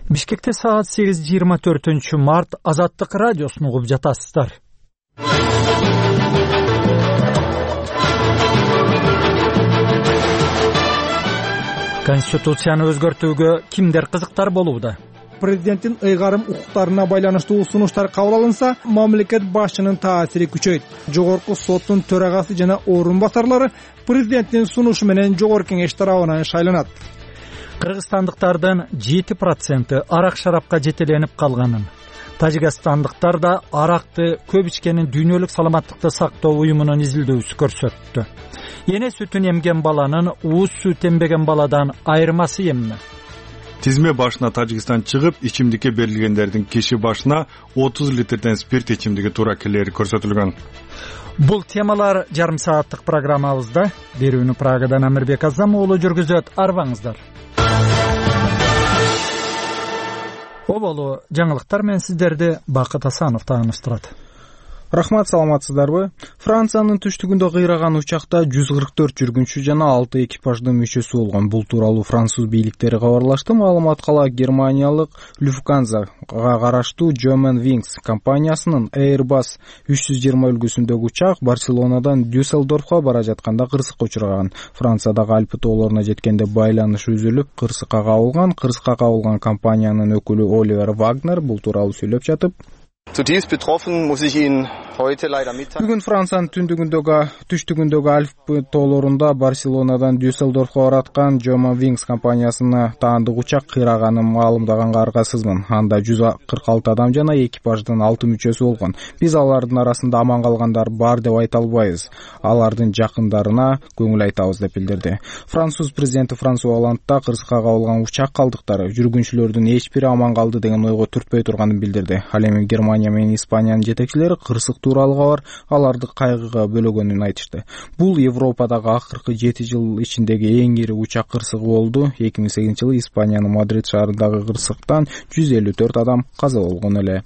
Бишкекте саат 8:24 март Азаттык радиосун угуп жатасыздар. Конституцияны өзгөртүүгө кимдер кызыктар болууда? Президенттин ыйгарым укуктарына байланыштуу сунуштар кабыл алынса, мамлекет башчынын таасири күчөйт. Жогорку соттун төрагасы жана орун басарлары президенттин сунушу менен жогорку кеңеш тарабынан шайланат. Кыргызстандыктардын 7% арак шарапка жетеленип калганын, тажикстандыктар да аракты көп ичкенин дүйнөлүк саламаттыкты сактоо уюмунун изилдөөсү көрсөттү. Эне сүтүн эмген баланын ууз сүт эмбеген баладан айырмасы эмне? Тизме башына Тажикстан чыгып, ичимдикке берилгендердин киши башына 30 литрден спирт ичимдиги туура келери көрсөтүлгөн. Бул темалар жарым сааттык программабызда. Берүүнү Прагадан Амирбек Азам уулу жүргүзөт. Арбаңыздар. Оболу жаңылыктар менен сиздерди Бакыт Асанов тааныштырат. Рахмат, саламатсыздарбы? Франциянын түштүгүндө кыйраган учакта 144 жүргүнчү жана 6 экипаждын мүчөсү болгон. Бул тууралуу француз бийликтери кабарлашты. Маалыматкала германиялык Lufthansa караштуу Germanwings компаниясынын Airbus 320 үлгүсүндөгү учак Барселонадан Дюссельдорфко бара жатканда кырсыкка учураган. Франциядагы Альпы тоолоруна жеткенде байланыш үзүлүп, кырсыкка кабылган компаниянын өкүлү Оливер Вагнер бул тууралуу сөйлөп жатып, Бүгүн Франциянын түштүгүндөгү Альпы тоолорунда Барселонадан Дюссельдорфко бараткан Germanwings компаниясына таандык учак кыйраганын маалымдаганга аргасызмын. Анда 146 адам жана экипаждын 6 мүчөсү болгон. Биз алардын арасында аман калгандар бар деп айта албайбыз. Алардын жакындарына көңүл айтабыз деп билдирди. Француз президенти Франсуа Олланд да кырсыкка кабылган учак калдыктары жүргүнчүлөрдүн эч бири аман калды деген ойго түртпөй турганын билдирди. Ал эми Германия менен Испаниянын жетекчилери кырсык тууралуу кабар аларды кайгыга бөлөгөнүн айтышты. Бул Европадагы акыркы 7 жыл ичиндеги эң ири учак кырсыгы болду. 2008-жылы Испаниянын Мадрид шаарындагы кырсыктан 154 адам каза болгон эле.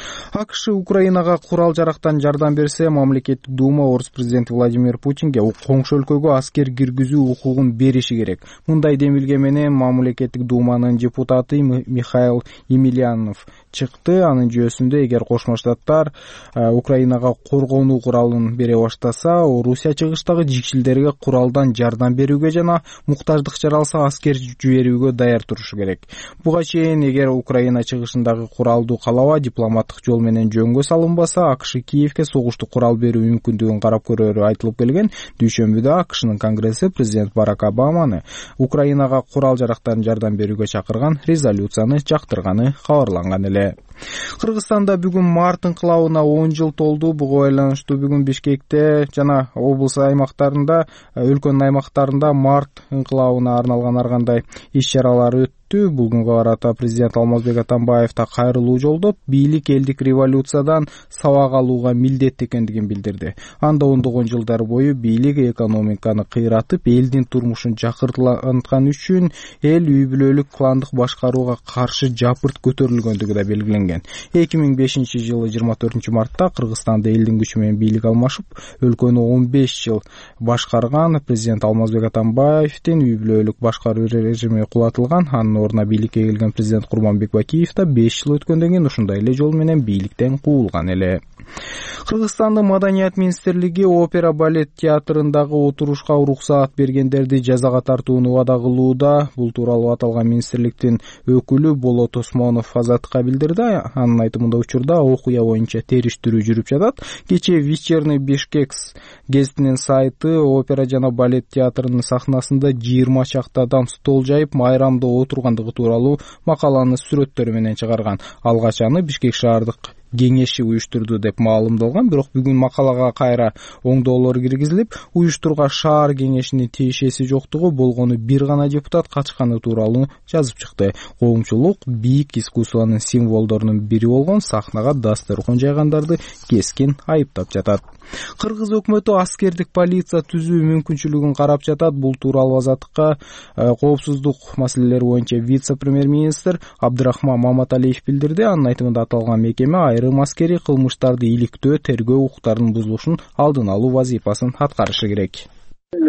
АКШ Украинага курал-жарактан жардам берсе, мамлекеттик дума орус президенти Владимир Путинге коңшу өлкөгө аскер киргизүү укугун бериши керек. Мындай демилге менен мамлекеттик думанын депутаты Михаил Емельянов чыкты. Анын жүйөсүндө эгер Кошмо Штаттар Украинага коргонуу куралын бере баштаса, Орусия чыгыштагы жикшилдерге куралдан жардам берүүгө жана муктаждык жаралса аскер жиберүүгө даяр турушу керек. Буга чейин эгер Украина чыгышындагы куралдуу калаба дипломаттык жол менен жөнгө салынбаса, АКШ Киевке согуштук курал берүү мүмкүндүгүн карап көрөрү айтылып келген. Дүйшөмбүдө АКШнын Конгресси президент Барак Обаманы Украинага курал-жарактан жардам берүүгө чакырган резолюцияны жактырганы кабарланган эле. Кыргызстанда бүгүн март инкылабына 10 жыл толду. Буга байланыштуу бүгүн Бишкекте жана облус аймактарында, өлкөнүн аймактарында март инкылабына арналган ар кандай иш-чаралар өттү. Бүгүнгө карата президент Алмазбек Атамбаев да кайрылуу жолдоп, бийлик элдик революциядан сабак алууга милдеттүү экендигин билдирди. Анда ондогон жылдар бою бийлик экономиканы кыйратып, элдин турмушун жакырткан үчүн эл үй бүлөлүк кландык башкарууга каршы жапырт көтөрүлгөндүгү да белгиленген. 2005-жылы 24 мартта Кыргызстанда элдин күчү менен бийлик алмашып, өлкөнү 15 жыл башкарган президент Алмазбек Атамбаевдин үй бүлөлүк башкаруу режими кулатылган. Анын ордуна бийликке келген президент Курманбек Бакиев да 5 жыл өткөндөн кийин ушундай эле жол менен бийликтен куулган эле. Кыргызстандын Маданият министрлиги опера балет театрындагы отурушка уруксаат бергендерди жазага тартууну убада кылууда. Бул тууралуу аталган министрликтин өкүлү Болот Осмонов Азаттыкка билдирди. Анын айтымында учурда окуя боюнча териштирүү жүрүп жатат. Кечээ Вечерний Бишкек гезитинин сайты опера жана балет театрынын сахнасында 20 чакты адам стол жайып майрамда отургандыгы тууралуу макаланы сүрөттөрү менен чыгарган. Алгач аны Бишкек шаардык кеңеши уюштурду деп маалымдалган. Бирок бүгүн макалага кайра оңдоолор киргизилип, уюштурга шаар кеңешинин тиешеси жоктугу, болгону бир гана депутат качканы тууралуу жазып чыкты. Коомчулук бийик искусствонун символдорунун бири болгон сахнага дасторкон жайгандарды кескин айыптап жатат. Кыргыз өкмөтү аскердик полиция түзүү мүмкүнчүлүгүн карап жатат. Бул тууралуу Азаттыкка коопсуздук маселелери боюнча вице-премьер-министр Абдырахман Маматалиев билдирди. Анын айтымында аталган мекеме айрым аскери кылмыштарды иликтөө, тергөө укуктарынын бузулушун алдын алуу вазифасын аткарышы керек.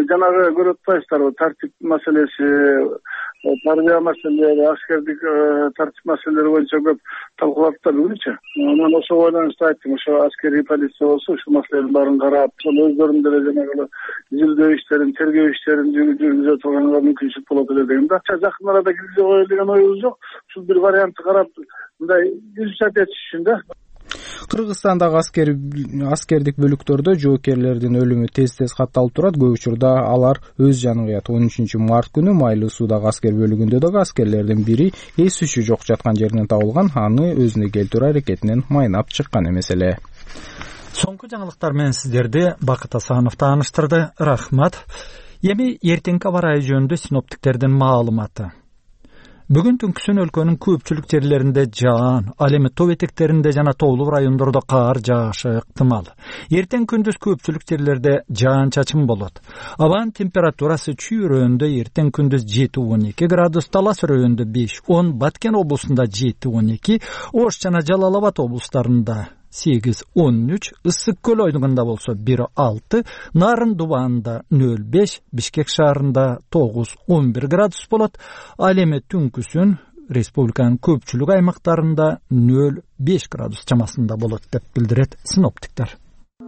жанагы көрүп атпайсыздарбы, тартип маселеси, тарбия маселелери, аскердик тартип маселелери боюнча көп талкуулап да бүгүнчү. Мен ошого байланыштуу айттым, ошо аскерий полиция болсо ушул маселелердин баарын карап, ошол өздөрүнүн деле жанагы изилдөө иштерин, тергөө иштерин жүргүзө турганга мүмкүнчүлүк болот эле деген да. Жакын арада киргизе коелу деген оюбуз жок. Ушул бир вариантты карап, мындай изучать этиш үчүн да. Кыргызстандагы аскердик бөлүктөрдө жоокерлердин өлүмү тез катталып турат. Көп учурда алар өз жанын кыят. 13-март күнү Майлуу суудагы аскер бөлүгүндө дагы аскерлердин бири эс түшү жок жаткан жеринен табылган. Аны өзүнө келтирүү аракетинен майнап чыккан эмес эле. Соңку жаңылыктар менен сиздерди Бакыт Асанов тааныштырды. Рахмат. Эми эртеңки аба ырайы жөнүндө синоптиктердин маалыматы. Бүгүн түнкүсүн өлкөнүн көпчүлүк жерлеринде жаан, ал эми тоо этектеринде жана тоолуу райондордо кар жаашы ыктымал. Эртең күндүз көпчүлүк жерлерде жаан-чачын болот. Абанын температурасы Чүй районунда эртең күндүз 7-12 градус, Талас районунда 5-10, Баткен облусунда 7-12, Ош жана Жалал Абад облустарында 8-13, Ысык көл ойнугунда болсо 1-6, Нарын Дубаанда 0-5, Бишкек шаарында 9-11 градус болот. Ал эми түнкүсүн республиканын көпчүлүк аймактарында 0-5 градус чамасында болот деп билдирет синоптиктер.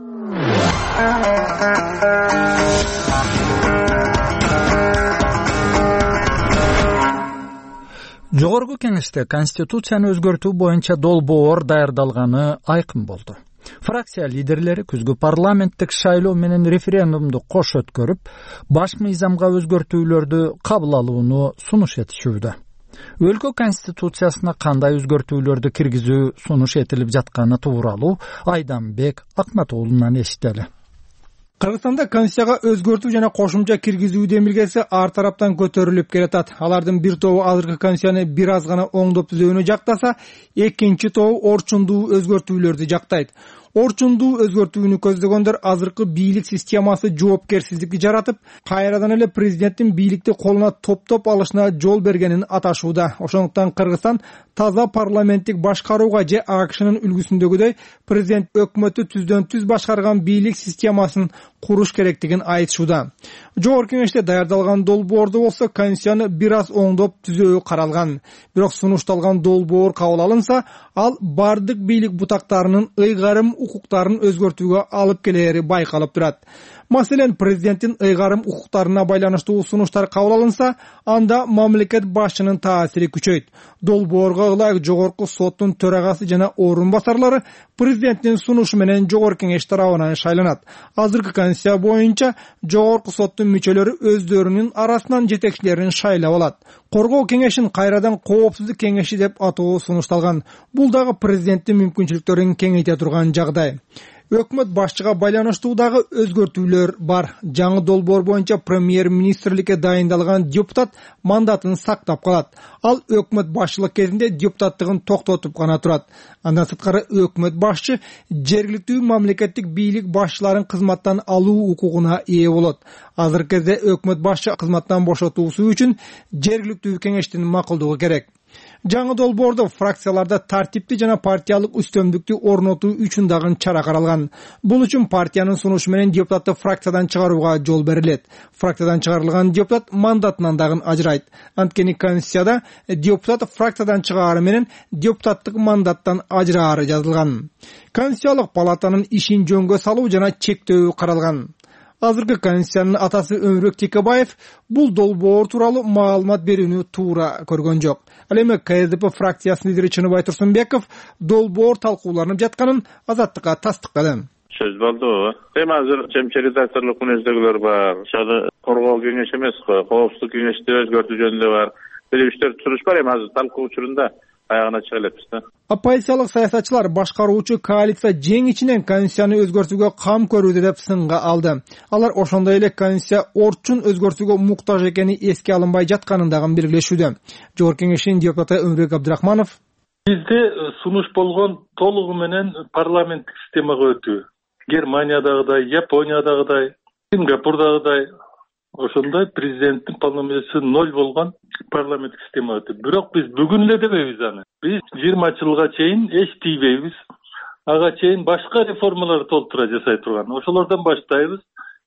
Жогорку кеңеште конституцияны өзгөртүү боюнча долбоор даярдалганы айкын болду. Фракция лидерлери күзгү парламенттик шайлоо менен референдумду кош өткөрүп, баш мыйзамга өзгөртүүлөрдү кабыл алууну сунуш этишүүдө. Өлкө конституциясына кандай өзгөртүүлөрдү киргизүү сунуш этилип жатканы тууралуу Айданбек Акматуулунан эшители. Кыргызстанда конституцияга өзгөртүү жана кошумча киргизүү демилгеси ар тараптан көтөрүлүп келатат. Алардын бир тобу азыркы конституцияны бир аз гана оңдоп түзүүнү жактаса, экинчи тобу орчундуу өзгөртүүлөрдү жактайт. Орчундуу өзгөртүүнү көздөгөндөр азыркы бийлик системасы жоопкерсиздикти жаратып, кайрадан эле президенттин бийликти колуна топтоп алышына жол бергенин аташууда. Ошондуктан Кыргызстан таза парламенттик башкарууга же АКШнын үлгүсүндөгүдөй президент өкмөттү түздөн түз башкарган бийлик системасын куруш керектигин айтышууда. Жогорку кеңеште даярдалган долбоордо болсо конституцияны бир аз оңдоп түзөө каралган. Бирок сунушталган долбоор кабыл алынса, ал бардык бийлик бутактарынын ыйгарым укуктарын өзгөртүүгө алып келери байкалып турат. Маселен, президенттин ыйгарым укуктарына байланыштуу сунуштар кабыл алынса, анда мамлекет башчынын таасири күчөйт. Долбоорго ылайык жогорку соттун төрагасы жана орун басарлары президенттин сунушу менен жогорку кеңеш тарабынан шайланат. Азыркы конституция боюнча жогорку соттун мүчөлөрү өздөрүнүн арасынан жетекчилерин шайлап алат. Коргоо кеңешин кайрадан коопсуздук кеңеши деп атоо сунушталган. Бул дагы президенттин мүмкүнчүлүктөрүн кеңейте турган жагдай. Өкмөт башчыга байланыштуу дагы өзгөртүүлөр бар. Жаңы долбоор боюнча премьер-министрликке дайындалган депутат мандатын сактап калат. Ал өкмөт башчылык кезинде депутаттыгын токтотуп гана турат. Андан сырткары өкмөт башчы жергиликтүү мамлекеттик бийлик башчыларын кызматтан алуу укугуна ээ болот. Азыркы кезде өкмөт башчы кызматтан бошотуусу үчүн жергиликтүү кеңештин макулдугу керек. Жаңы долбоордо фракцияларда тартипти жана партиялык үстөмдүктү орнотуу үчүн дагы чара каралган. Бул үчүн партиянын сунушу менен депутатты фракциядан чыгарууга жол берилет. Фракциядан чыгарылган депутат мандатынан дагы ажырайт. Анткени конституцияда депутат фракциядан чыгаары менен депутаттык мандаттан ажыраары жазылган. Конституциялык палатанын ишин жөнгө салуу жана чектөө каралган. Азыркы конституциянын атасы Өмүрбек Текебаев бул долбоор тууралуу маалымат берүүнү туура көргөн жок. Ал эми КСДП фракциясынын лидери Чыныбай Турсунбеков долбоор талкууланып жатканын Азаттыкка тастыктады. Сөз болду. Эми азыр жемче редакторлук мүнөздөгүлөр бар. Ошол коргоо кеңеши эмес, коопсуздук кеңешти өзгөртүү жөнүндө бар. Бир иштер туруш бар, эми азыр талкуу учурунда аягына чыга элепиз да. Оппозициялык саясатчылар башкаруучу коалиция жең ичинен конституцияны өзгөртүүгө кам көрүүдө деп сынга алды. Алар ошондой эле конституция орчун өзгөртүүгө муктаж экени эске алынбай жатканын дагы белгилешүүдө. Жогорку кеңештин депутаты Өмүрбек Абдрахманов: Бизде сунуш болгон толугу менен парламенттик системага өтүү. Германиядагыдай, Япониядагыдай, Сингапурдагыдай ошондой президенттин полномочиясы 0 болгон парламенттик система өтүп. Бирок биз бүгүн эле дебейбиз аны. Биз 20 жылга чейин эч тийбейбиз. Ага чейин башка реформалар толтура жасай турган. Ошолордон баштайбыз.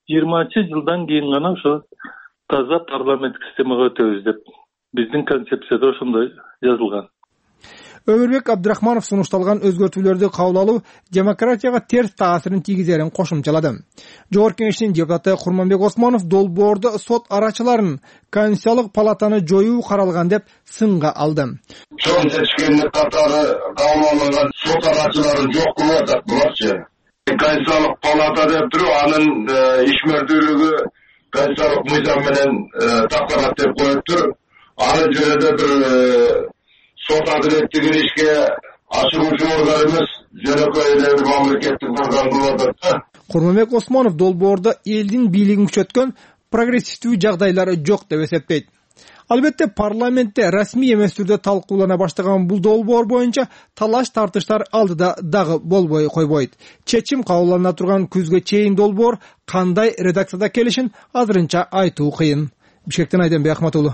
20-жылдан кийин гана ошо таза парламенттик системага өтөбүз деп биздин концепцияда ошондой жазылган. Өмүрбек Абдрахманов сунушталган өзгөртүүлөрдү кабыл алуу демократияга терс таасирин тийгизерин кошумчалады. Жогорку Кеңештин депутаты Курманбек Осмонов долбоордо сот арачыларын Конституциялык палатаны жоюу каралган деп сынга алды. Чоң чечкендер катары кабыл алынган сот арачылары жок кылып атат буларчы. Конституциялык палата деп туруп анын ишмердүүлүгү Конституциялык мыйзам менен такталат деп коюп туруп, аны жөнүндө бир сот адилеттигин ишке ашыруучу орган эмес, жөнөкөй эле бир мамлекеттик орган кылып атат. Курманбек Осмонов долбоордо элдин бийлигин күчөткөн прогрессивдүү жагдайлар жок деп эсептейт. Албетте парламентте расмий эмес түрдө талкуулана баштаган бул долбоор боюнча талаш-тартыштар алдыда дагы болбой койбойт. Чечим кабылдана турган күзгө чейин долбоор кандай редакцияда келишин азырынча айтуу кыйын. Бишкектен Айденбек Ахматулу.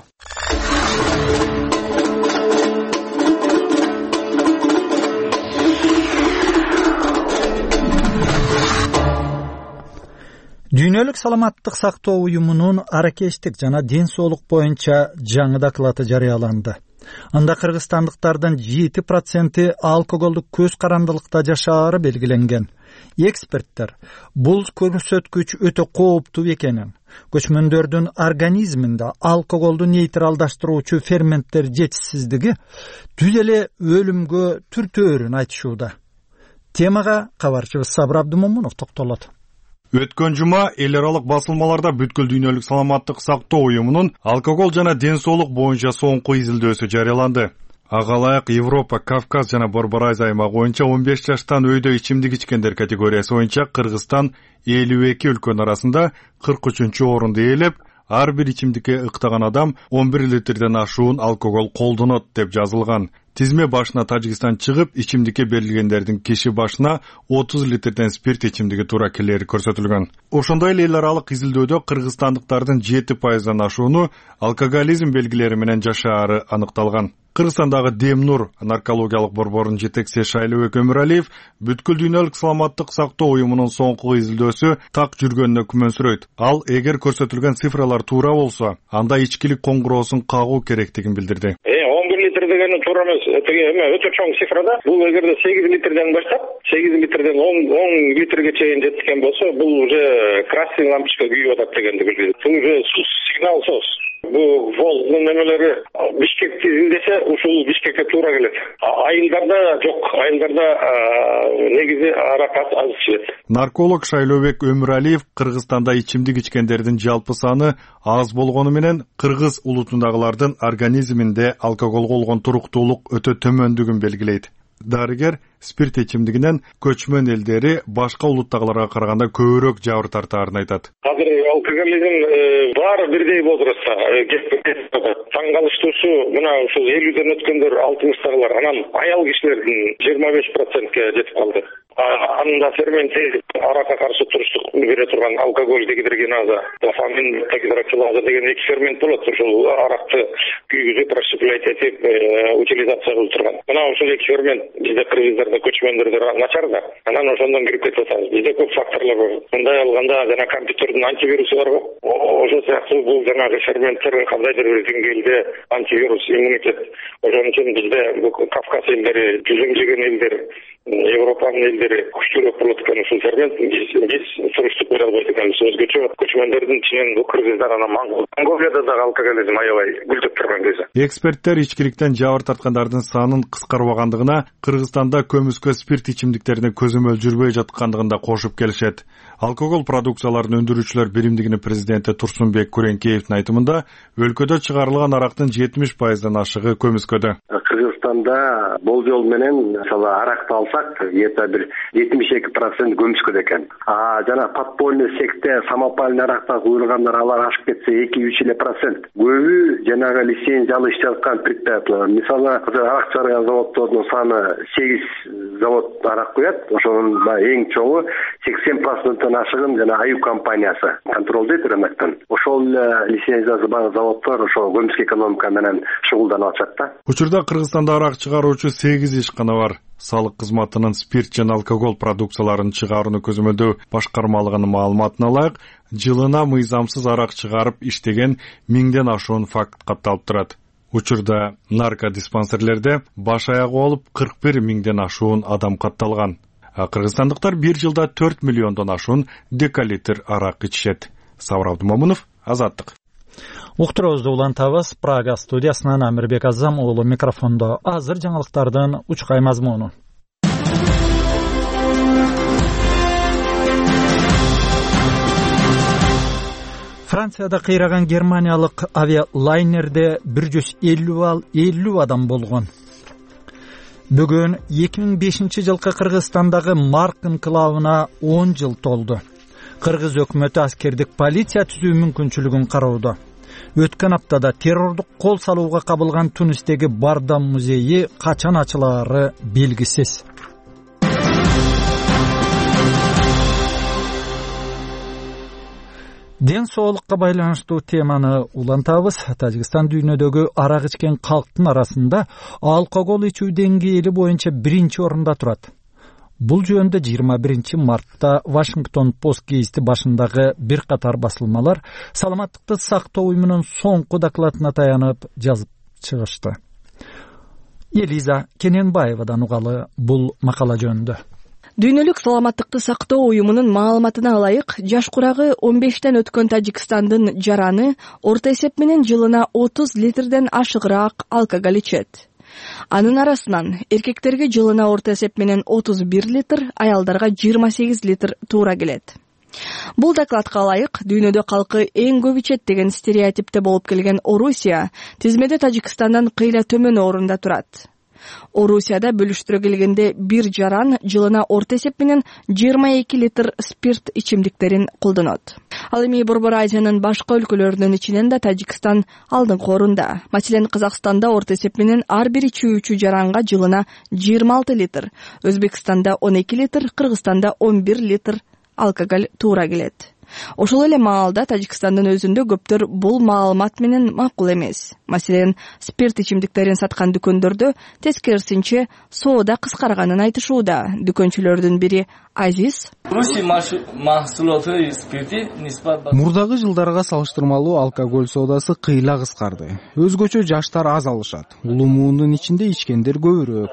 Дүйнөлүк саламаттык сактоо уюмунун аракештик жана ден соолук боюнча жаңы доклады жарыяланды. Анда кыргызстандыктардын 7% алкоголдук көз карандылыкта жашаары белгиленген. Эксперттер бул көрсөткүч өтө кооптуу экенин, көчмөндөрдүн организминде алкоголду нейтралдаштыруучу ферменттер жетишсиздиги түз эле өлүмгө түртөөрүн айтышууда. Темага кабарчыбыз Сабыр Абдымомунов токтолот. Өткөн жума эл аралык басылмаларда бүткүл дүйнөлүк саламаттык сактоо уюмунун алкогол жана ден соолук боюнча соңку изилдөөсү жарыяланды. Ага ылайык Европа, Кавказ жана Борбор Азия аймагы боюнча 15 жаштан өйдө ичимдик ичкендер категориясы боюнча Кыргызстан 52 өлкөнүн арасында 43-орунду ээлеп, ар бир ичимдикке ыктаган адам 11 литрден ашуун алкогол колдонот деп жазылган. Тизме башына Тажикстан чыгып, ичимдикке берилгендердин киши башына 30 литрден спирт ичимдиги туура келери көрсөтүлгөн. Ошондой эле эл аралык изилдөөдө кыргызстандыктардын 7%дан ашууну алкоголизм белгилери менен жашаары аныкталган. Кыргызстандагы Демнур наркологиялык борборунун жетекчиси Шайлыбек Өмүралиев бүткүл дүйнөлүк саламаттык сактоо уюмунун соңку изилдөөсү так жүргөнүнө күмөнсүрөйт. Ал эгер көрсөтүлгөн цифралар туура болсо, анда ичкилик коңгуроосун кагуу керектигин билдирди. 11 литр дегени туура эмес, өтө чоң цифрада. Бул эгерде 8 литрден баштап, 8 литрден 10 литрге чейин жеткен болсо, бул уже красный лампочка күйүп атат дегенди билдирет. Бул уже сигнал сос. Бул волдун немелери Бишкекти изилдесе, ушул Бишкекке туура келет. Айылдарда жок, айылдарда негизи аракат аз ичилет. Нарколог Шайлыбек Өмүралиев Кыргызстанда ичимдик ичкендердин жалпы саны аз болгону менен кыргыз улутундагылардын организминде алкоголго болгон туруктуулук өтө төмөндүгүн белгилейт. Дарыгер спирт ичимдигинен көчмөн элдери башка улуттагыларга караганда көбүрөөк жабыр тартаарын айтат. Азыр алкоголизм баары бирдей возрастта таң калыштуусу мына ушул 50ден өткөндөр 60тагылар, анан аял кишилердин 25%ке жетип калды. Анда ферменти аракка каршы туруштук бере турган алкоголь дегидрогеназа, дофамин дегидроксилаза деген 2 фермент болот. Ушул аракты күйгүзүп, расщеплять этип, утилизация кылып турган. Мына ушул 2 фермент бизде кыргыздарда көчмөндөрдө начар да. Анан ошондон кирип кетип атабыз. Бизде көп факторлор бар. Мындай алганда жана компьютердин антивирусу бар го. Ошол сыяктуу бул жанагы ферменттер кандайдыр бир деңгээлде антивирус, иммунитет. Ошон үчүн бизде Кавказ элдери, жүзүм жеген элдер, Европанын элдери күчтүүрөөк болот экен ушул фермент. Биз туруштук бере албайт экенбиз. Өзгөчө көчмөндөрдүн ичинен бул кыргыздар анан Монголияда да алкоголизм аябай гүлдөп турган кези. Эксперттер ичкиликтен жабыр тарткандардын санын кыскарбагандыгына, Кыргызстанда көмүскө спирт ичимдиктерине көзөмөл жүрбөй жаткандыгын да кошуп келишет. Алкогол продукцияларын өндүрүүчүлөр биримдигинин президенти Турсунбек Күреңкеевдин айтымында, өлкөдө чыгарылган арактын 70%дан ашыгы көмүскөдө. Кыргызстанда болжол менен мисалы аракты алсак, где-то бир 72% көмүскөдө экен. Жана подпольный секте самопальный аракта куйргандар алар ашып кетсе 2-3%. Көбү жанагы лицензиялы ишти аткан предприятиялар. Мисалы арак чыгарган заводдордун саны 8 завод арак куят. Ошонун эң чоңу 80%-тан ашыгын жана Аюп компаниясы контролдойт рыноктон. Ошол лицензиясы бар заводдор ошо көмүскө экономика менен шугулданып атышат да. Учурда Кыргызстанда арак чыгаруучу 8 ишкана бар. Салык кызматынын спирт жана алкоголь продукцияларын чыгарууну көзөмөлдөө башкармалыгынын маалыматына ылайык, жылына мыйзамсыз арак чыгарып иштеген 1000ден ашуун факт катталып турат. Учурда наркодиспансерлерде баш аягы болуп 41 миңден ашуун адам катталган. Кыргызстандыктар бир жылда 4 миллиондон ашуун декалитр арак ичишет. Сабыр Абдумомунов, Азаттык. Уктуруубузду улантабыз. Прага студиясынан Амирбек Азам уулу микрофондо. Азыр жаңылыктардын учкай мазмуну. Францияда кыйраган германиялык авиалайнерде 150 адам болгон. Бүгүн 2005-жылкы Кыргызстандагы Марк инкилабына 10 жыл толду. Кыргыз өкмөтү аскердик полиция түзүү мүмкүнчүлүгүн кароодо. Өткөн аптада террордук кол салууга кабылган Тунистеги Бардам музейи качан ачылаары белгисиз. Ден соолукка байланыштуу теманы улантабыз. Тажикстан дүйнөдөгү арак ичкен калктын арасында алкогол ичүү деңгээли боюнча 1-орунда турат. Бул жөнүндө 21 мартта Вашингтон Пост гезити башындагы бир катар басылмалар саламаттыкты сактоо уюмунун соңку докладына таянып жазып чыгышты. Элиза Кененбаевадан угалы бул макала жөнүндө. Дүйнөлүк саламаттыкты сактоо уюмунун маалыматына ылайык, жаш курагы 15тен өткөн Тажикстандын жараны орто эсеп менен жылына 30 литрден ашыгыраак алкоголь ичет. Анын арасынан эркектерге жылына орто эсеп менен 31 литр, аялдарга 28 литр туура келет. Бул докладка ылайык, дүйнөдө калкы эң көп ичет деген стереотипте болуп келген Орусия тизмеде Тажикстандан кыйла төмөн орунда турат. Орусияда бөлүштүрө келгенде бир жаран жылына орто эсеп менен 22 литр спирт ичимдиктерин колдонот. Ал эми Борбор Азиянын башка өлкөлөрүнүн ичинен да Тажикстан алдыңкы орунда. Маселен, Казакстанда орто эсеп менен ар бир ичүүчү жаранга жылына 26 литр, Өзбекстанда 12 литр, Кыргызстанда 11 литр алкоголь туура келет. Ошол эле маалда Тажикстандын өзүндө көптөр бул маалымат менен макул эмес. Маселен, спирт ичимдиктерин саткан дүкөндөрдө тескерисинче соода кыскарганын айтышууда. Дүкөнчүлөрдүн бири Азиз: Мурдагы жылдарга салыштырмалуу алкоголь соодасы кыйла кыскарды. Өзгөчө жаштар аз алышат. Улумуунун ичинде ичкендер көбүрөөк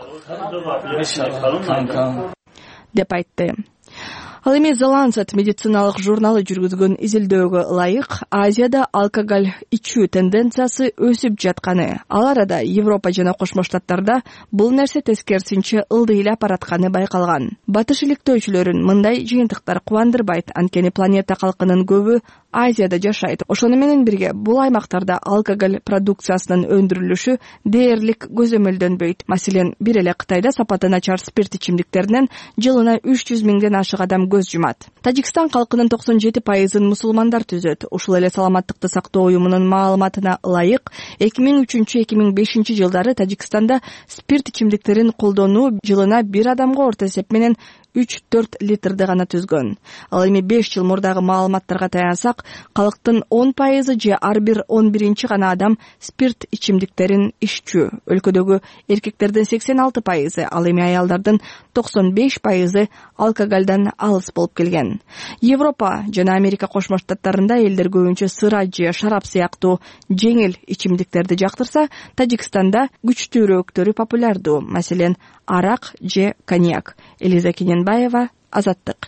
деп айтты. Ал эми The Lancet медициналык журналы жүргүзгөн изилдөөгө ылайык, Азияда алкоголь ичүү тенденциясы өсүп жатканы, ал арада Европа жана Кошмо Штаттарда бул нерсе тескерисинче ылдыйлап баратканы байкалган. Батыш иликтөөчүлөрүн мындай жыйынтыктар кубандырбайт, анткени планета калкынын көбү Азияда жашайт. Ошону менен бирге бул аймактарда алкоголь продукциясынын өндүрүлүшү дээрлик көзөмөлдөнбөйт. Маселен, бир эле Кытайда сапаты начар спирт ичимдиктеринен жылына 300 миңден ашык адам көз жумат. Тажикстан калкынын 97%-ын мусулмандар түзөт. Ушул эле саламаттыкты сактоо уюмунун маалыматына ылайык, 2003-2005 жылдары Тажикстанда спирт ичимдиктерин колдонуу жылына бир адамга орто эсеп менен 3-4 литрди гана түзгөн. Ал эми 5 жыл мурдагы маалыматтарга таянсак, калктын 10% же ар бир 11-чи гана адам спирт ичимдиктерин иччү. Өлкөдөгү эркектердин 86%, ал эми аялдардын 95% алкоголдон алыс болуп келген. Европа жана Америка Кошмо Штаттарында элдер көбүнчө сыра же шарап сыяктуу жеңил ичимдиктерди жактырса, Тажикстанда күчтүүрөөктөрү популярдуу. Маселен, арак же коньяк. Элиза Кененбаева, Азаттык.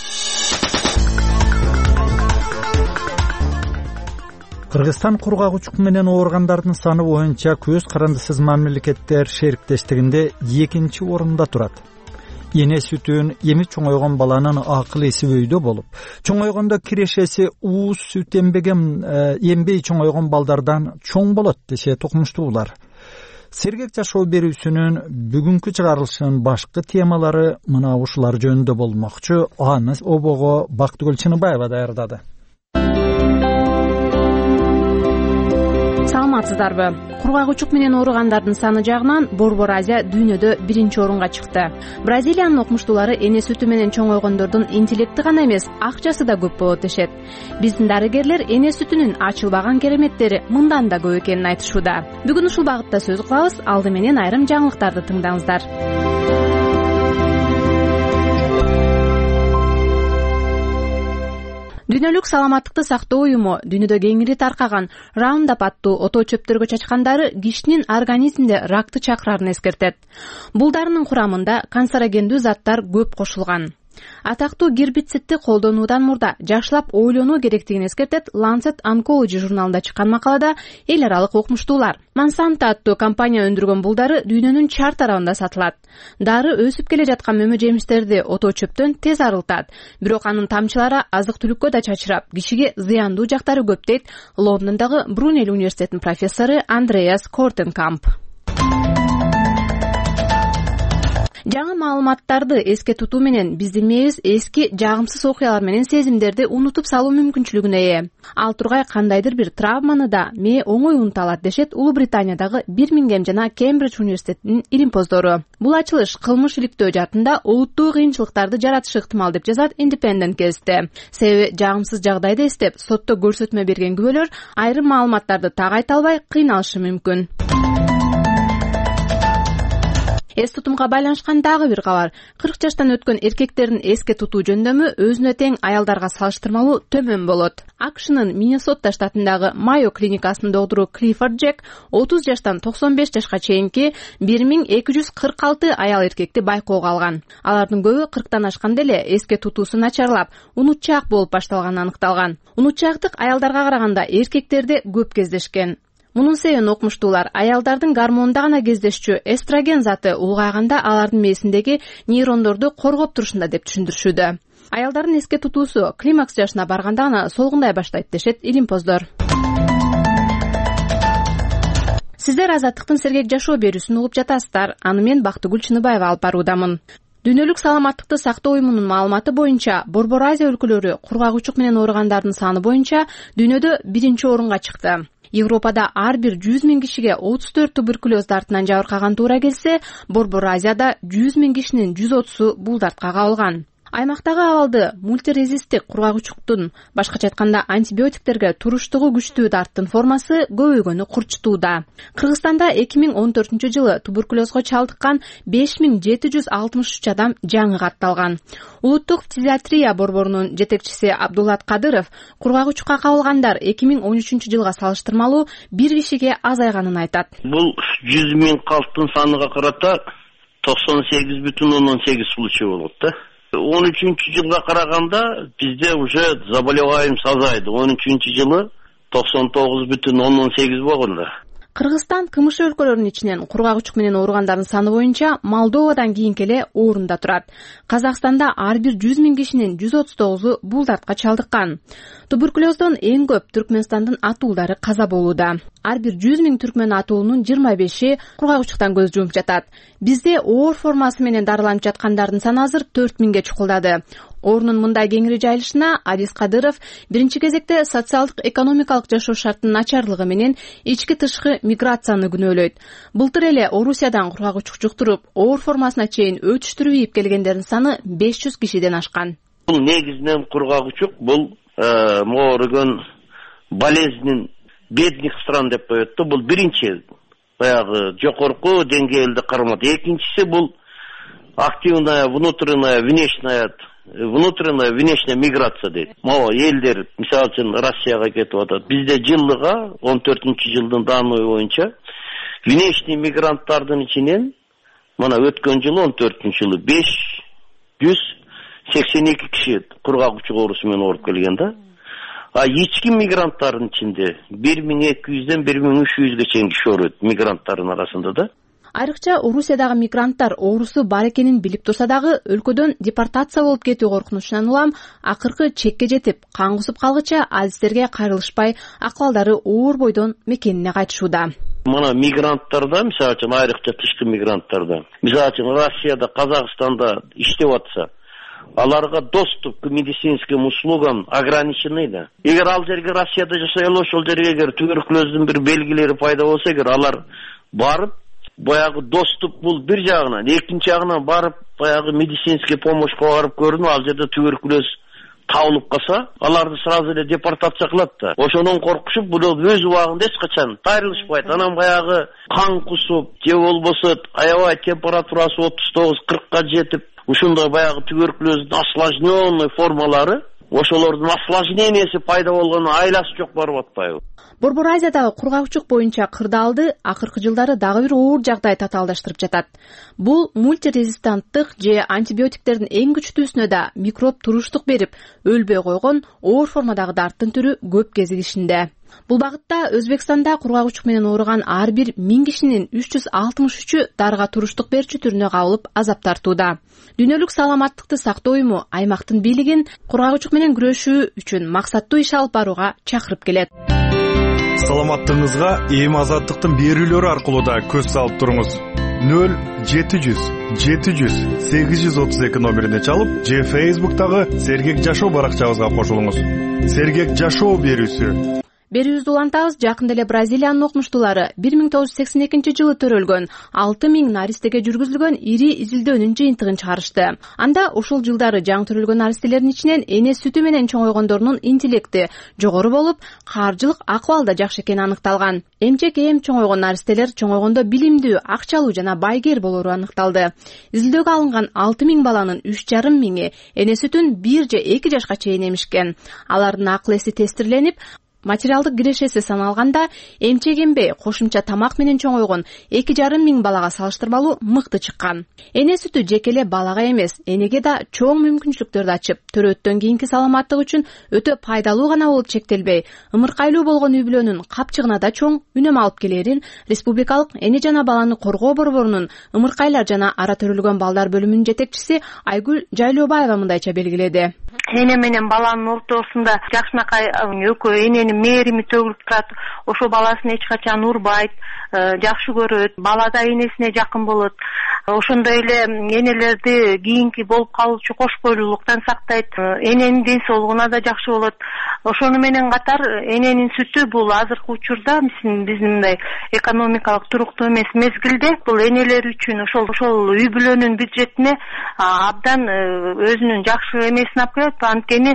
Кыргызстан кургак менен ооругандардын саны боюнча көз карандысыз мамлекеттер шериктештигинде 2-чи орунда турат. Эне сүтүн эми чоңойгон баланын акыл эси өйдө болуп, чоңойгондо кирешеси ууз сүт эмбей чоңойгон балдардан чоң болот дешет окумуштуулар. Сергек жашоо берүүсүнүн бүгүнкү чыгарылышынын башкы темалары мына ушулар жөнүндө болмокчу. Аны обого Бактыгүл Чыныбаева даярдады. саламатсыздарбы? Кургак учук менен ооругандардын саны жагынан Борбор Азия дүйнөдө 1-орунга чыкты. Бразилиянын окумуштуулары эне сүтү менен чоңойгондордун интеллекти гана эмес, акчасы да көп болот дешет. Биздин дарыгерлер эне сүтүнүн ачылбаган кереметтери мындан да көп экенин айтышууда. Бүгүн ушул багытта сөз кылабыз. Алды менен айрым жаңылыктарды тыңдаңыздар. Дүйнөлүк саламаттыкты сактоо уюму дүйнөдө кеңири таркаган Roundup аттуу ото чөптөргө чачкандары кишинин организминде ракты чакырарын эскертет. Булдарынын курамында канцерогендүү заттар көп кошулган. Атактуу гербицидти колдонуудан мурда жакшылап ойлонуу керектигин эскертет Lancet Oncology журналында чыккан макалада эл аралык окумуштуулар. Monsanto аттуу компания өндүргөн булдары дүйнөнүн чар тарабында сатылат. Дары өсүп келе жаткан мөмө жемиштерди ото чөптөн тез арылтат. Бирок анын тамчылары азык-түлүккө да чачырап, кишиге зыяндуу жактары көп дейт Лондондогу Брунель университетинин профессору Андреас Кортенкамп. Жаңы маалыматтарды эске тутуу менен биздин мээбиз эски жагымсыз окуялар менен сезимдерди унутуп салуу мүмкүнчүлүгүнө ээ. Ал тургай кандайдыр бир травманы да мээ оңой унута алат дешет Улуу Британиядагы Бирмингем жана Кембридж университетинин илимпоздору. Бул ачылыш кылмыш иликтөө жаатында олуттуу кыйынчылыктарды жаратышы ыктымал деп жазат Independent гезити. Себеби жагымсыз жагдайды эстеп, сотто көрсөтмө берген күбөлөр айрым маалыматтарды так айта албай кыйналышы мүмкүн. Эс тутумга байланышкан дагы бир кабар. 40 жаштан өткөн эркектердин эске тутуу жөндөмү өзүнө тең аялдарга салыштырмалуу төмөн болот. АКШнын Миннесота штатындагы Майо клиникасынын доктору Клиффорд Джек 30 жаштан 95 жашка чейинки 1246 аял эркекти байкоого алган. Алардын көбү 40тан ашканда эле эске тутуусу начарлап, унутчаак болуп башталганы аныкталган. Унутчаактык аялдарга караганда эркектерде көп кездешкен. Мунун себебин окумуштуулар аялдардын гормонунда гана кездешчү эстроген заты улгайганда алардын мээсиндеги нейрондорду коргоп турушунда деп түшүндүрүшүүдө. Аялдардын эске тутуусу климакс жашына барганда гана солгундай баштайт дешет илимпоздор. Сиздер Азаттыктын сергек жашоо берүүсүн угуп жатасыздар. Аны мен Бактыгүл Чыныбаева алып баруудамын. Дүйнөлүк саламаттыкты сактоо уюмунун маалыматы боюнча Борбор Азия өлкөлөрү кургак учук менен ооругандардын саны боюнча дүйнөдө 1-орунга чыкты. Европада ар бир 100 000 кишиге 34 туберкулез дартынан жабыркаган туура келсе, Борбор Азияда 100 000 кишинин 130-у бул дартка кабылган. Аймактагы абалды мультирезисттик кургак учуктун, башкача айтканда антибиотиктерге туруштугу күчтүү дарттын формасы көбөйгөнү курчутууда. Кыргызстанда 2014-жылы туберкулезго чалдыккан 5763 адам жаңы катталган. Улуттук фтизиатрия борборунун жетекчиси Абдулат Кадыров кургак учукка кабылгандар 2013-жылга салыштырмалуу бир кишиге азайганын айтат. Бул 100 000 калктын саныга карата 98,8 случай болот да. 13-жылга караганда бизде уже заболеваемость азайды. 13-жылы 99,8 болгон да. Кыргызстан КМШ өлкөлөрүнүн ичинен кургак учук менен ооругандардын саны боюнча Молдовадан кийинки эле орунда турат. Казакстанда ар бир 100 000 кишинин 139-у бул дартка чалдыккан. Туберкулездон эң көп Түркмөнстандын атуулдары каза болууда. Ар бир 100 000 түркмөн атуулунун 25-и кургак учуктан көз жумуп жатат. Бизде оор формасы менен дарыланып жаткандардын саны азыр 4000ге чукулдады. Орунун мындай кеңири жайылышына Адис Кадыров биринчи кезекте социалдык экономикалык жашоо шарттын начарлыгы менен ички тышкы миграцияны күнөөлөйт. Былтыр эле Орусиядан кургак учук жуктуруп, оор формасына чейин өтүштүрүп ийип келгендердин саны 500 кишиден ашкан. Бул негизинен кургак учук бул моорогон болезнин бедных стран деп коет да. Бул биринчи баягы жогорку деңгээлде кармат. Экинчиси бул активная внутренняя внешняя миграция дейт. Могу элдер мисалы үчүн Россияга кетип атат. Бизде жылдыга 14-жылдын данные боюнча внешний мигранттардын ичинен мына өткөн жылы 14-жылы 582 киши кургак учук оорусу менен ооруп келген да. А ички мигранттардын ичинде 1200ден 1300ге чейин киши ооруйт мигранттардын арасында да. Айрыкча Орусиядагы мигранттар оорусу бар экенин билип турса дагы өлкөдөн депортация болуп кетүү коркунучунан улам акыркы чекке жетип, кан кусуп калгыча адистерге кайрылышпай, акыбалдары оор бойдон мекенине кайтышууда. Мына мигранттарда, мисалы үчүн айрыкча тышкы мигранттарда, мисалы үчүн Россияда, Казакстанда иштеп атса, аларга доступ к медицинским услугам ограничены да. Эгер ал жерге Россияда жашай эле ошол жерге эгер туберкулездин бир белгилери пайда болсо, эгер алар барып баягы доступ бул бир жагынан, экинчи жагынан барып баягы медицинский помощько барып көрүнүп, ал жерде туберкулез табылып калса, аларды сразу эле депортация кылат да. Ошондон коркушуп, бул өз убагында эч качан кайрылышпайт. Анан баягы кан кусуп, же болбосо аябай температурасы 39-40ка жетип, ушундай баягы туберкулездин осложненный формалары, ошолордун осложненияси пайда болгону айласы жок барып атпайбы? Борбор Азиядагы кургак боюнча кырдаалды акыркы жылдары дагы бир оор жагдай татаалдаштырып жатат. Бул мультирезистанттык же антибиотиктердин эң күчтүүсүнө да микроб туруштук берип, өлбөй койгон оор формадагы дарттын түрү көп кезигишинде. Бул багытта Өзбекстанда кургак менен ооруган ар бир 1000 кишинин 363-ü дарыга туруштук берчү түрүнө кабылып азап тартууда. Дүйнөлүк саламаттыкты сактоо уюму аймактын бийлигин кургак менен күрөшүү үчүн максаттуу иш алып барууга чакырып келет. Саламаттыгыңызга эми азаттыктын берүүлөрү аркылуу да көз салып туруңуз. 0-700-700-832 номерине чалып, же Facebook'тагы Сергек Жашоо баракчабызга кошулуңуз. Сергек Жашоо берүүсү. Берүүбүздү улантабыз. Жакында эле Бразилиянын окумуштуулары 1982 төрөлгөн 6000 наристеге жүргүзүлгөн ири изилдөөнүн жыйынтыгын чыгарышты. Анда ушул жылдары жаңы төрөлгөн наристелердин ичинен эне сүтү менен чоңойгондордун интеллекти жогору болуп, каржылык акыбалда жакшы экени аныкталган. Эмчек эм чоңойгон наристелер чоңойгондо билимдүү, акчалуу жана байгер болору аныкталды. Изилдөөгө алынган 6000 баланын 3,5 миңи эне сүтүн 1 же 2 жашка чейин эмишкен. Алардын акыл эси тестирленип, материалдык кирешеси саналганда, эмчек эмбей кошумча тамак менен чоңойгон 2,5 миң балага салыштырмалуу мыкты чыккан. Эне сүтү жеке эле балага эмес, энеге да чоң мүмкүнчүлүктөрдү ачып, төрөттөн кийинки саламаттык үчүн өтө пайдалуу гана болуп чектелбей, ымыркайлуу болгон үй бүлөнүн капчыгына да чоң үнөм алып келерин Республикалык эне жана баланы коргоо борборунун ымыркайлар жана ара төрөлгөн балдар бөлүмүнүн жетекчиси Айгүл Жайлообаева мындайча белгиледи. Эне менен баланын ортосунда жакшынакай экөө эненин мээрими төгүлүп турат. Ошо баласын эч качан урбайт, жакшы көрөт, бала да энесине жакын болот. Ошондой эле энелерди кийинки болуп калуучу кош бойлуулуктан сактайт, эненин ден соолугуна да жакшы болот. Ошону менен катар эненин сүтү бул азыркы учурда биздин мындай экономикалык туруктуу эмес мезгилде бул энелер үчүн ошол үй бүлөнүн бюджетине абдан өзүнүн жакшы эмесин алып келет. Анткени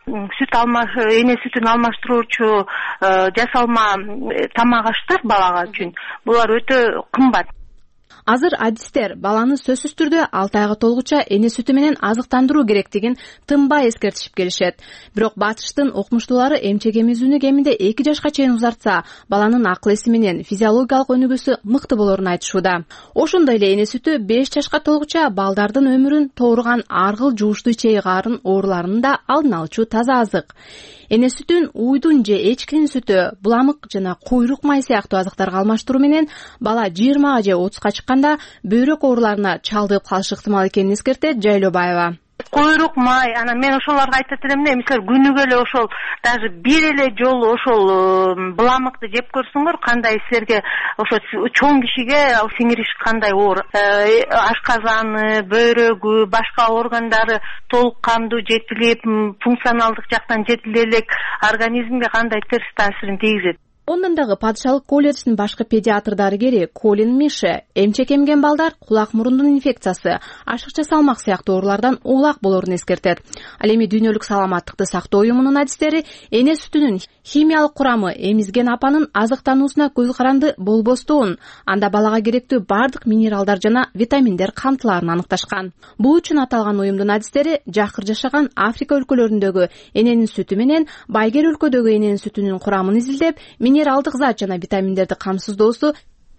эне сүтүн алмаштыруучу жасалма тамак аштар балага үчүн булар өтө кымбат. Азыр адистер баланы сөзсүз түрдө 6 айга толгуча эне сүтү менен азыктандыруу керектигин тынбай эскертишип келишет. Бирок батыштын окумуштуулары эмчек эмизүүнү кеминде 2 жашка чейин узартса, баланын акыл эси менен физиологиялык өнүгүүсү мыкты болорун айтышууда. Ошондой эле эне сүтү 5 жашка толгуча балдардын өмүрүн тооруган ар кыл жугуштуу ичеги карын ооруларынын да алдын алуучу таза азык. Эне сүтүн уйдун же эчкинин сүтү, буламык жана куйрук май сыяктуу азыктарга алмаштыруу менен бала 20 же 30ка чыкканда бөйрөк ооруларына чалдыгып калышы ыктымал экенин эскертет Жайлообаева. Койрук май, анан мен ошолорго айтат элем да, мисалы күнүгө эле ошол даже бир эле жолу ошол буламыкты жеп көрсөңөр, кандай силерге ошо чоң кишиге сиңириш кандай оор. Ашказаны, бөйрөгү, башка органдары толук кандуу жетилип, функционалдык жактан жетиле элек организмге кандай терс таасирин тийгизет. Лондондогу падышалык колледждин башкы педиатр дарыгери Колин Мише эмчек эмген балдар кулак мурундун инфекциясы, ашыкча салмак сыяктуу оорулардан улак болорун эскертет. Ал эми дүйнөлүк саламаттыкты сактоо уюмунун адистери эне сүтүнүн химиялык курамы эмизген апанын азыктануусуна көз каранды болбостугун, анда балага керектүү бардык минералдар жана витаминдер камтылаарын аныкташкан. Бул үчүн аталган уюмдун адистери жакыр жашаган Африка өлкөлөрүндөгү эненин сүтү менен байгер өлкөдөгү эненин сүтүнүн курамын изилдеп, минералдык зат жана витаминдерди камсыздоосу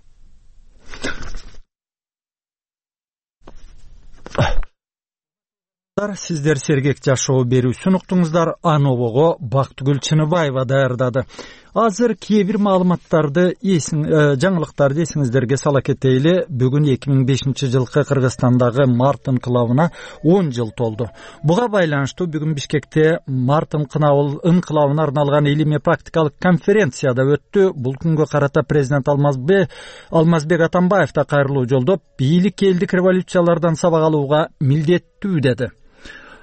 Сиздер Сергек Жашоо берүүсүн уктуңуздар. Анобого Бактыгүл Чыныбаева даярдады. Азыр кээ бир маалыматтарды жаңылыктарды эсиңиздерге сала кетейли. Бүгүн 2005-жылкы Кыргызстандагы март инкылабына 10 жыл толду. Буга байланыштуу бүгүн Бишкекте март инкылабына арналган илимий практикалык конференцияда өттү. Бул күнгө карата президент Алмазбек Атамбаев да кайрылуу жолдоп, бийлик элдик революциялардан сабак алууга милдеттүү деди.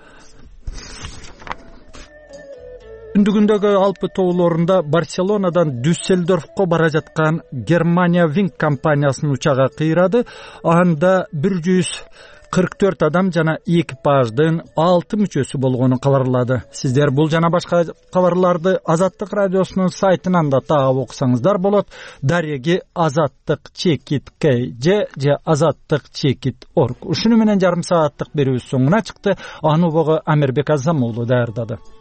түндүгүндөгү Алпы тоолорунда Барселонадан Дюссельдорфко бара жаткан Германия Wing компаниясынын учагы кыйрады. Анда 144 адам жана экипаждын 6 мүчөсү болгону кабарлады. Сиздер бул жана башка кабарларды Азаттык радиосунун сайтынан да таап окусаңыздар болот. Дареги azattik.kj же azattik.org. Ушуну менен жарым сааттык берүүбүз соңуна чыкты. Аны Амирбек Азамуулу даярдады.